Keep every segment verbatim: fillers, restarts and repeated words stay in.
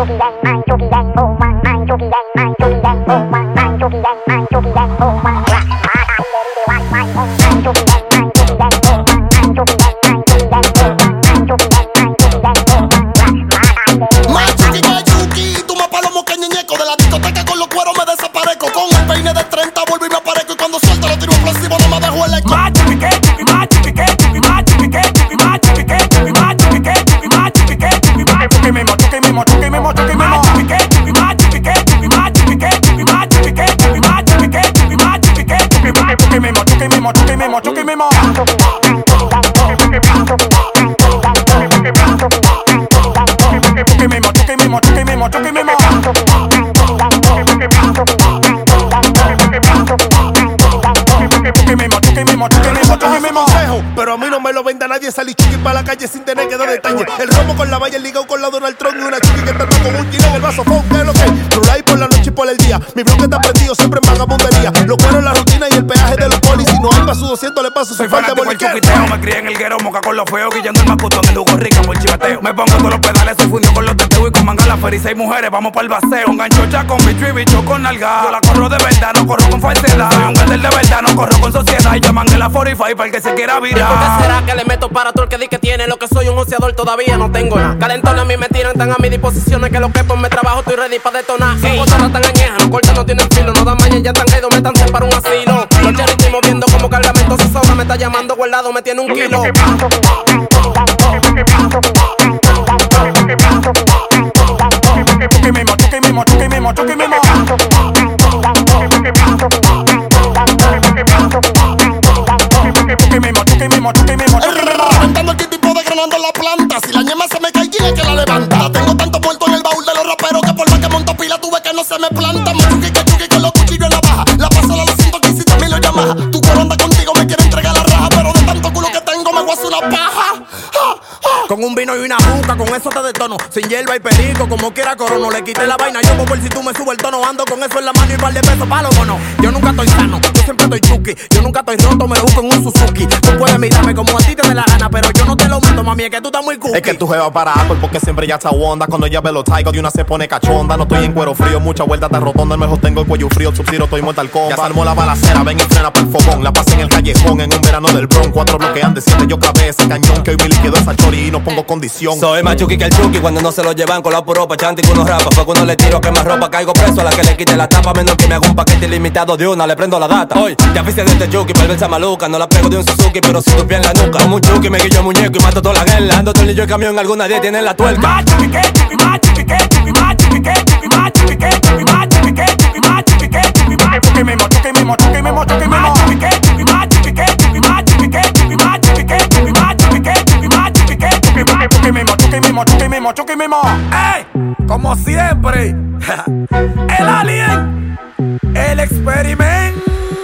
Pero a mí no me lo venda nadie. Salí chuki para la calle sin tener que dar detalles. El romo con la valla, el ligado con la Donald Trump. Y una chuki que está con un gin en el vaso. ¿Qué es lo que? Rulay por la noche y por el día. Mi bloque está prendido siempre en vagabundería. Lo cuero en la rutina y el peaje de los polis. Si no hay pa' su doscientos le paso su falta de chuquiteo. Me crié en el guero, moca con los feos. Guillando el macutón en Lugo Rica por chivateo. Me pongo todos los pedales, soy fundido con los teteos. Y con mangala, fer y seis mujeres, vamos para el baseo. Un gancho ya con bicho y bicho con nalga. Yo la corro de verdad, no corro con falsedad. Soy un gandel de verdad, no corro con sociedad. Y yo mangué la cuarenta y cinco para el que se quiera virar. ¿Por qué será que le meto para todo el que di que tiene? Lo que soy un oceador todavía no tengo nada. Calentones a mí me tiran tan a mi disposición que lo que por mi trabajo estoy ready para detonar. Son botarras tan añejas, los cortes no tienen filo. No dan maña, ya tan caídos, métanse para un asilo. Los cherry estoy moviendo como cargamento se sobra. Me está llamando guardado, me tiene un kilo. Chuki mismo, chuki mismo, chuki mismo, chuki mismo. Reventando el tipo de granando la planta. Si la ñema se me cae, dile que la levanta. Tengo tanto muerto en el baúl de los raperos que por más que monto pila tuve que no se me planta. Me chuki que chuki con los cuchillos en la baja. La paso a los ciento quince mil lo llama. Tu coro anda contigo, me quiere entregar la raja. Pero de tanto culo que tengo me voy a hacer una paja. Con un vino y una juca, con eso te detono. Sin hierba y perico, como quiera corono. Le quité la vaina, yo por si tú me subes el tono. Ando con eso en la mano y par de pesos pa' los bonos. Yo nunca estoy sano, yo siempre estoy chuki. Yo nunca estoy roto, me lo busco en un Suzuki. Tú puedes mirarme como a ti te dé la gana, pero yo no te lo meto, mami, es que tú estás muy cookie. Es que tu jeva para Apple porque siempre ya está onda. Cuando ella ve los taigos de una se pone cachonda. No estoy en cuero frío, mucha vuelta está rotonda. Mejor tengo el cuello frío, Sub-Zero, estoy Mortal Kombat. Ya salmó la balacera, ven y frena pa'l fogón. La pasé en el callejón, en un verano del Bronx. Cuatro bloquean de siete, yo clavé ese cañón. Que hoy me liquido esa chori y no pongo condición. Soy más chuki que el chuki cuando no se lo llevan con la puro pa' chanti con unos rapas. Fue cuando le tiro que más ropa caigo preso a la que le quite la tapa. Menos que me haga un paquete ilimitado de una, le prendo la data. Hoy ya viste de este chuki, perversa maluca. No la pego de un Suzuki, pero si tu pie en la nuca. Como un chuki me guillo muñeco y mato toda la guerra. Ando todo el niño el camión, alguna día tiene la tuerca. Más chuki que chuki, más chuki que chuki, más chuki que chuki, más chuki que chuki, más chuki que chuki, más chuki que chuki, más chuki mismo, chuki mismo, chuki mismo, chuki mismo. Más chuki que chuki, más chuki que chuki, más chuki que chuki, más chuki que chuki, más chuki que chuki, más chuki que chuki, más chuki mismo, chuki mismo, chuki mismo, chuki mismo. ¡Ey! Como siempre, el alien, el experimento,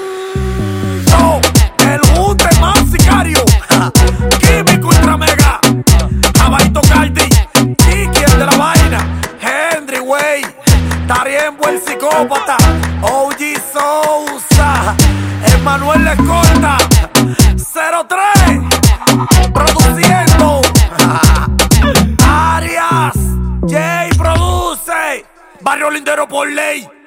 el junte más sicario, químico ultra mega, Jabaito Cardi, Chiqui el de la vaina, Henry Way, Tariembo el psicópata, O G Sousa, Emanuel La Escolta, cero tres, produciendo, Arias, Jay produce, Barrio Lindero por ley.